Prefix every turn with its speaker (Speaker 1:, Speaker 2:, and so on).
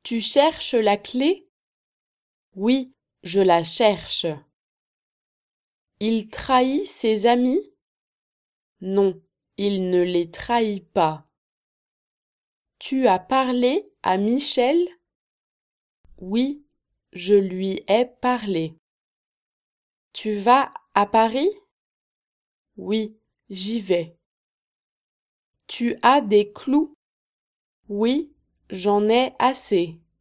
Speaker 1: Tu cherches la clé? Oui, je la cherche. Il trahit ses amis? Non, il ne les trahit pas. Tu as parlé à Michel? Oui, je lui ai parlé. Tu vas à Paris? Oui, j'y vais. Tu as des clous? Oui, j'en ai assez.